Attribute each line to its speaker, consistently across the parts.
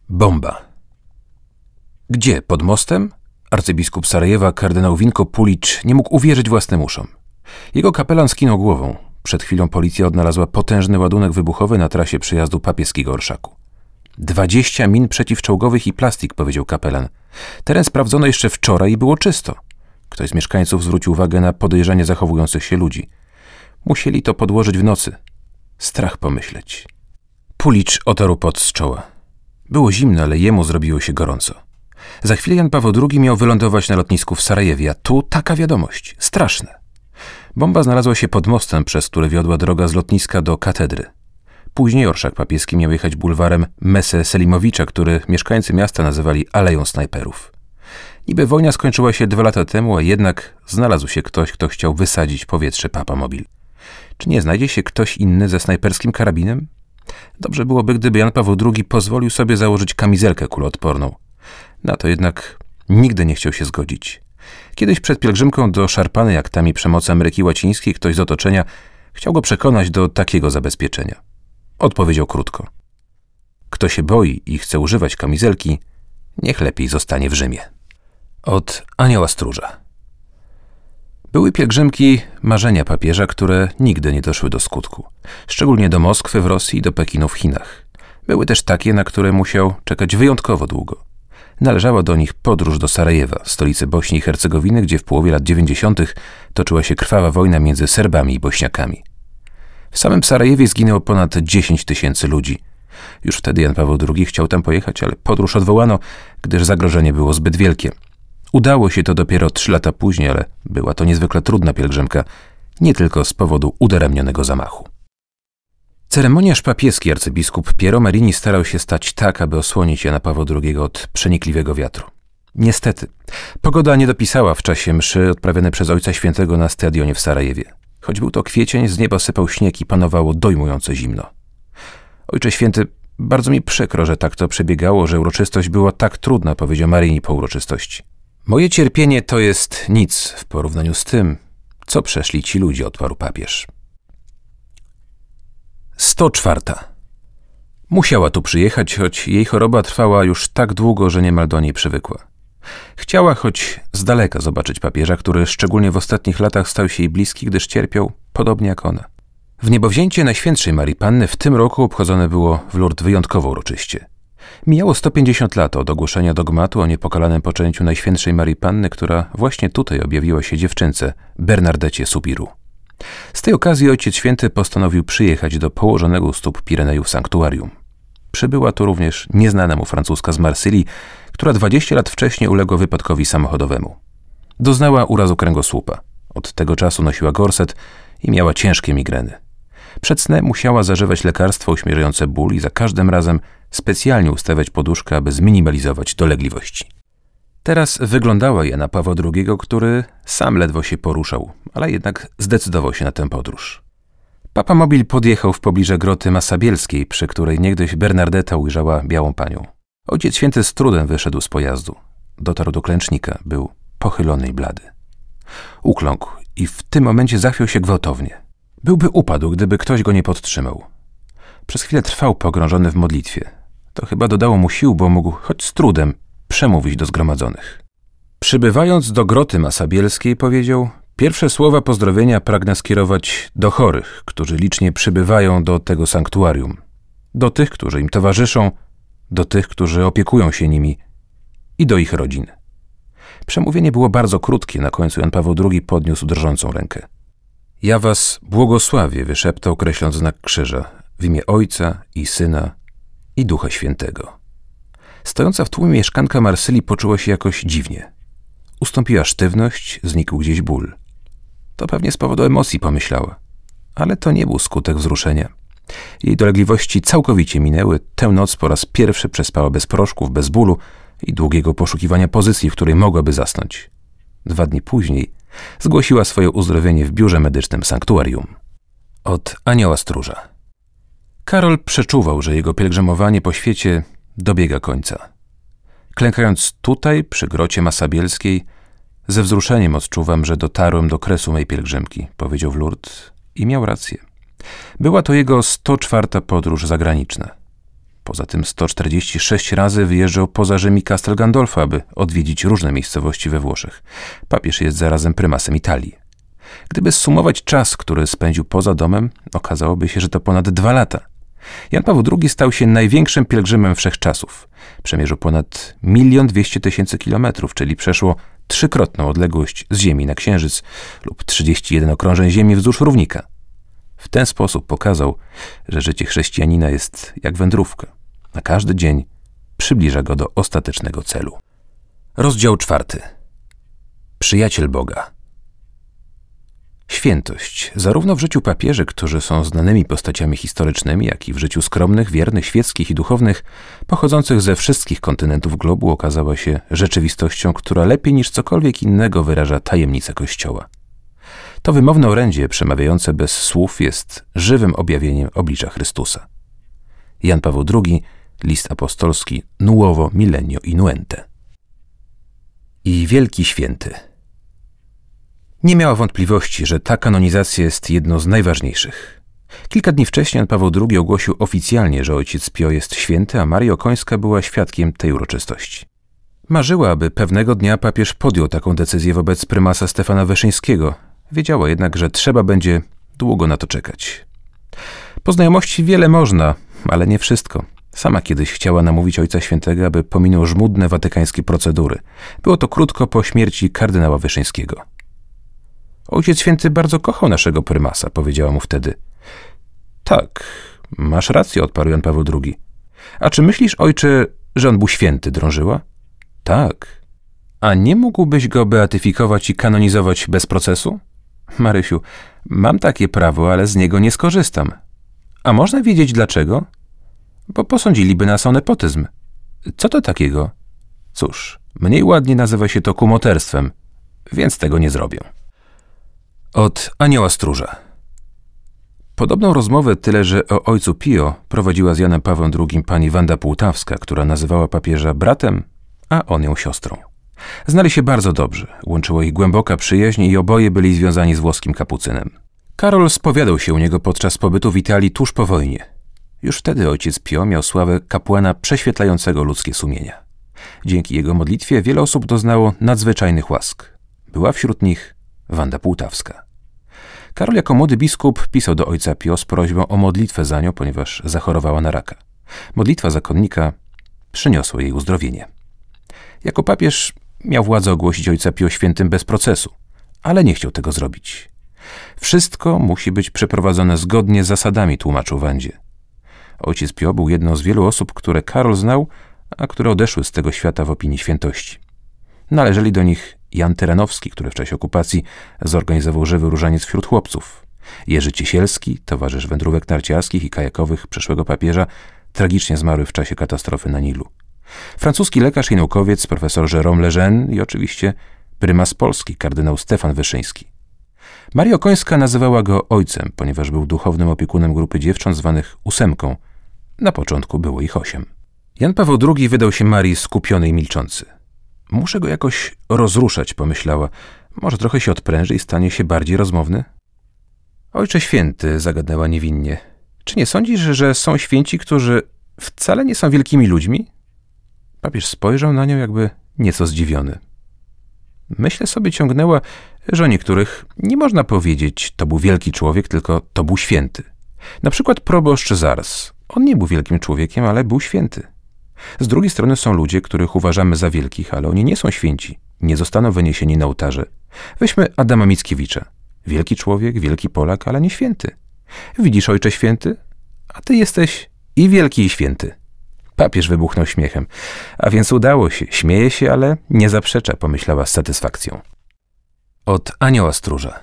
Speaker 1: Bomba. Gdzie? Pod mostem? Arcybiskup Sarajewa, kardynał Vinko Pulic, nie mógł uwierzyć własnym uszom. Jego kapelan skinął głową. Przed chwilą policja odnalazła potężny ładunek wybuchowy na trasie przejazdu papieskiego orszaku. 20 min przeciwczołgowych i plastik, powiedział kapelan. Teren sprawdzono jeszcze wczoraj i było czysto. Ktoś z mieszkańców zwrócił uwagę na podejrzanie zachowujących się ludzi. Musieli to podłożyć w nocy. Strach pomyśleć. Pulic otarł pot z czoła. Było zimno, ale jemu zrobiło się gorąco. Za chwilę Jan Paweł II miał wylądować na lotnisku w Sarajewie, a tu taka wiadomość. Straszne. Bomba znalazła się pod mostem, przez który wiodła droga z lotniska do katedry. Później orszak papieski miał jechać bulwarem Mese Selimowicza, który mieszkańcy miasta nazywali Aleją Snajperów. Niby wojna skończyła się 2 lata temu, a jednak znalazł się ktoś, kto chciał wysadzić w powietrze Papamobil. Czy nie znajdzie się ktoś inny ze snajperskim karabinem? Dobrze byłoby, gdyby Jan Paweł II pozwolił sobie założyć kamizelkę kuloodporną. Na to jednak nigdy nie chciał się zgodzić. Kiedyś przed pielgrzymką do szarpanej aktami przemocy Ameryki Łacińskiej ktoś z otoczenia chciał go przekonać do takiego zabezpieczenia. Odpowiedział krótko. Kto się boi i chce używać kamizelki, niech lepiej zostanie w Rzymie. Od Anioła Stróża. Były pielgrzymki marzenia papieża, które nigdy nie doszły do skutku. Szczególnie do Moskwy w Rosji i do Pekinu w Chinach. Były też takie, na które musiał czekać wyjątkowo długo. Należała do nich podróż do Sarajewa, stolicy Bośni i Hercegowiny, gdzie w połowie lat 90. toczyła się krwawa wojna między Serbami i Bośniakami. W samym Sarajewie zginęło ponad 10 000 ludzi. Już wtedy Jan Paweł II chciał tam pojechać, ale podróż odwołano, gdyż zagrożenie było zbyt wielkie. Udało się to dopiero 3 lata później, ale była to niezwykle trudna pielgrzymka, nie tylko z powodu udaremnionego zamachu. Ceremoniarz papieski arcybiskup Piero Marini starał się stać tak, aby osłonić Jana Pawła II od przenikliwego wiatru. Niestety, pogoda nie dopisała w czasie mszy odprawianej przez Ojca Świętego na stadionie w Sarajewie. Choć był to kwiecień, z nieba sypał śnieg i panowało dojmujące zimno. Ojcze Święty, bardzo mi przykro, że tak to przebiegało, że uroczystość była tak trudna, powiedział Marini po uroczystości. Moje cierpienie to jest nic w porównaniu z tym, co przeszli ci ludzie, odparł papież. 104. Musiała tu przyjechać, choć jej choroba trwała już tak długo, że niemal do niej przywykła. Chciała choć z daleka zobaczyć papieża, który szczególnie w ostatnich latach stał się jej bliski, gdyż cierpiał podobnie jak ona. W niebowzięcie Najświętszej Marii Panny w tym roku obchodzone było w Lourdes wyjątkowo uroczyście. Mijało 150 lat od ogłoszenia dogmatu o niepokalanym poczęciu Najświętszej Marii Panny, która właśnie tutaj objawiła się dziewczynce Bernardecie Soubirous. Z tej okazji Ojciec Święty postanowił przyjechać do położonego u stóp Pirenejów sanktuarium. Przybyła tu również nieznana mu Francuska z Marsylii, która 20 lat wcześniej uległa wypadkowi samochodowemu. Doznała urazu kręgosłupa. Od tego czasu nosiła gorset i miała ciężkie migreny. Przed snem musiała zażywać lekarstwo uśmierzające ból i za każdym razem specjalnie ustawiać poduszkę, aby zminimalizować dolegliwości. Teraz wyglądała Jana Pawła II, który sam ledwo się poruszał, ale jednak zdecydował się na tę podróż. Papamobil podjechał w pobliże groty Masabielskiej, przy której niegdyś Bernardeta ujrzała białą panią. Ojciec Święty z trudem wyszedł z pojazdu. Dotarł do klęcznika, był pochylony i blady. Ukląkł i w tym momencie zachwiał się gwałtownie. Byłby upadł, gdyby ktoś go nie podtrzymał. Przez chwilę trwał pogrążony w modlitwie. To chyba dodało mu sił, bo mógł choć z trudem przemówić do zgromadzonych. Przybywając do groty Masabielskiej, powiedział: pierwsze słowa pozdrowienia pragnę skierować do chorych, którzy licznie przybywają do tego sanktuarium, do tych, którzy im towarzyszą, do tych, którzy opiekują się nimi i do ich rodzin. Przemówienie było bardzo krótkie, na końcu Jan Paweł II podniósł drżącą rękę. Ja was błogosławię, wyszeptał, kreśląc znak krzyża, w imię Ojca i Syna i Ducha Świętego. Stojąca w tłumie mieszkanka Marsylii poczuła się jakoś dziwnie. Ustąpiła sztywność, znikł gdzieś ból. To pewnie z powodu emocji, pomyślała. Ale to nie był skutek wzruszenia. Jej dolegliwości całkowicie minęły. Tę noc po raz pierwszy przespała bez proszków, bez bólu i długiego poszukiwania pozycji, w której mogłaby zasnąć. 2 dni później zgłosiła swoje uzdrowienie w biurze medycznym sanktuarium. Od Anioła Stróża. Karol przeczuwał, że jego pielgrzymowanie po świecie dobiega końca. Klękając tutaj, przy grocie Masabielskiej, ze wzruszeniem odczuwam, że dotarłem do kresu mej pielgrzymki, powiedział w Lourdes i miał rację. Była to jego 104. podróż zagraniczna. Poza tym 146 razy wyjeżdżał poza Rzym i Castel Gandolfo, aby odwiedzić różne miejscowości we Włoszech. Papież jest zarazem prymasem Italii. Gdyby zsumować czas, który spędził poza domem, okazałoby się, że to ponad 2 lata. Jan Paweł II stał się największym pielgrzymem wszechczasów. Przemierzył ponad 1 200 000 kilometrów, czyli przeszło 3-krotną odległość z Ziemi na Księżyc lub 31 okrążeń Ziemi wzdłuż równika. W ten sposób pokazał, że życie chrześcijanina jest jak wędrówka. Na każdy dzień przybliża go do ostatecznego celu. Rozdział 4. Przyjaciel Boga. Świętość, zarówno w życiu papieży, którzy są znanymi postaciami historycznymi, jak i w życiu skromnych, wiernych, świeckich i duchownych, pochodzących ze wszystkich kontynentów globu, okazała się rzeczywistością, która lepiej niż cokolwiek innego wyraża tajemnicę Kościoła. To wymowne orędzie, przemawiające bez słów, jest żywym objawieniem oblicza Chrystusa. Jan Paweł II, list apostolski Nuovo Millennio Innuente. I wielki święty. Nie miała wątpliwości, że ta kanonizacja jest jedną z najważniejszych. Kilka dni wcześniej Jan Paweł II ogłosił oficjalnie, że ojciec Pio jest święty, a Maria Okońska była świadkiem tej uroczystości. Marzyła, aby pewnego dnia papież podjął taką decyzję wobec prymasa Stefana Wyszyńskiego. Wiedziała jednak, że trzeba będzie długo na to czekać. Po znajomości wiele można, ale nie wszystko. Sama kiedyś chciała namówić Ojca Świętego, aby pominął żmudne watykańskie procedury. Było to krótko po śmierci kardynała Wyszyńskiego. Ojciec Święty bardzo kochał naszego prymasa, powiedziała mu wtedy. Tak, masz rację, odparł Jan Paweł II. A czy myślisz, ojcze, że on był święty, drążyła? Tak. A nie mógłbyś go beatyfikować i kanonizować bez procesu? Marysiu, mam takie prawo, ale z niego nie skorzystam. A można wiedzieć dlaczego? Bo posądziliby nas o nepotyzm. Co to takiego? Cóż, mniej ładnie nazywa się to kumoterstwem, więc tego nie zrobię. Od anioła stróża. Podobną rozmowę, tyle że o ojcu Pio, prowadziła z Janem Pawłem II pani Wanda Półtawska, która nazywała papieża bratem, a on ją siostrą. Znali się bardzo dobrze, łączyło ich głęboka przyjaźń i oboje byli związani z włoskim kapucynem. Karol spowiadał się u niego podczas pobytu w Italii tuż po wojnie. Już wtedy ojciec Pio miał sławę kapłana prześwietlającego ludzkie sumienia. Dzięki jego modlitwie wiele osób doznało nadzwyczajnych łask. Była wśród nich Wanda Półtawska. Karol jako młody biskup pisał do ojca Pio z prośbą o modlitwę za nią, ponieważ zachorowała na raka. Modlitwa zakonnika przyniosła jej uzdrowienie. Jako papież miał władzę ogłosić ojca Pio świętym bez procesu, ale nie chciał tego zrobić. Wszystko musi być przeprowadzone zgodnie z zasadami, tłumaczył Wandzie. Ojciec Pio był jedną z wielu osób, które Karol znał, a które odeszły z tego świata w opinii świętości. Należeli do nich Jan Terenowski, który w czasie okupacji zorganizował żywy różaniec wśród chłopców. Jerzy Ciesielski, towarzysz wędrówek narciarskich i kajakowych przyszłego papieża, tragicznie zmarły w czasie katastrofy na Nilu. Francuski lekarz i naukowiec profesor Jérôme Lejeune i oczywiście prymas Polski, kardynał Stefan Wyszyński. Maria Okońska nazywała go ojcem, ponieważ był duchownym opiekunem grupy dziewcząt zwanych ósemką. Na początku było ich 8. Jan Paweł II wydał się Marii skupiony i milczący. Muszę go jakoś rozruszać, pomyślała. Może trochę się odpręży i stanie się bardziej rozmowny? Ojcze Święty, zagadnęła niewinnie, czy nie sądzisz, że są święci, którzy wcale nie są wielkimi ludźmi? Papież spojrzał na nią jakby nieco zdziwiony. Myślę sobie, ciągnęła, że o niektórych nie można powiedzieć, to był wielki człowiek, tylko to był święty. Na przykład proboszcz Zars. On nie był wielkim człowiekiem, ale był święty. Z drugiej strony są ludzie, których uważamy za wielkich, ale oni nie są święci. Nie zostaną wyniesieni na ołtarze. Weźmy Adama Mickiewicza. Wielki człowiek, wielki Polak, ale nie święty. Widzisz, ojcze święty? A ty jesteś i wielki, i święty. Papież wybuchnął śmiechem. A więc udało się. Śmieje się, ale nie zaprzecza, pomyślała z satysfakcją. Od anioła stróża.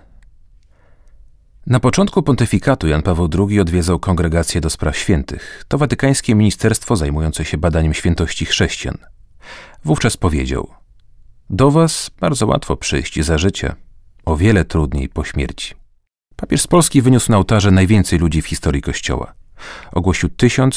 Speaker 1: Na początku pontyfikatu Jan Paweł II odwiedzał Kongregację do Spraw Świętych. To watykańskie ministerstwo zajmujące się badaniem świętości chrześcijan. Wówczas powiedział: do was bardzo łatwo przyjść za życia, o wiele trudniej po śmierci. Papież z Polski wyniósł na ołtarze najwięcej ludzi w historii Kościoła. Ogłosił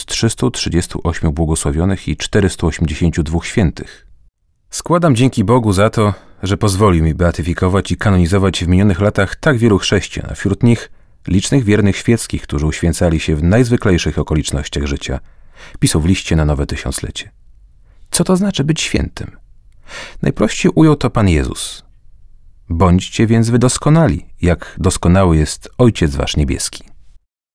Speaker 1: 1338 błogosławionych i 482 świętych. Składam dzięki Bogu za to, że pozwolił mi beatyfikować i kanonizować w minionych latach tak wielu chrześcijan, a wśród nich licznych wiernych świeckich, którzy uświęcali się w najzwyklejszych okolicznościach życia. pisał w liście na nowe tysiąclecie. Co to znaczy być świętym? Najprościej ujął to Pan Jezus. Bądźcie więc wy doskonali, jak doskonały jest Ojciec wasz niebieski.